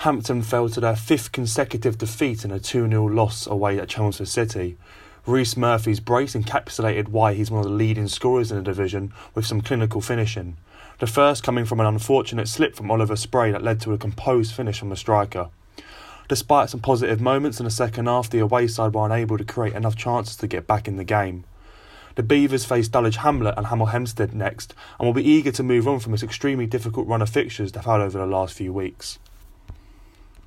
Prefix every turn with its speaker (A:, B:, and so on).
A: Hampton fell to their fifth consecutive defeat in a 2-0 loss away at Chelmsford City. Rhys Murphy's brace encapsulated why he's one of the leading scorers in the division with some clinical finishing. The first coming from an unfortunate slip from Oliver Spray that led to a composed finish from the striker. Despite some positive moments in the second half, the away side were unable to create enough chances to get back in the game. The Beavers face Dulwich Hamlet and Hemel Hempstead next and will be eager to move on from this extremely difficult run of fixtures they've had over the last few weeks.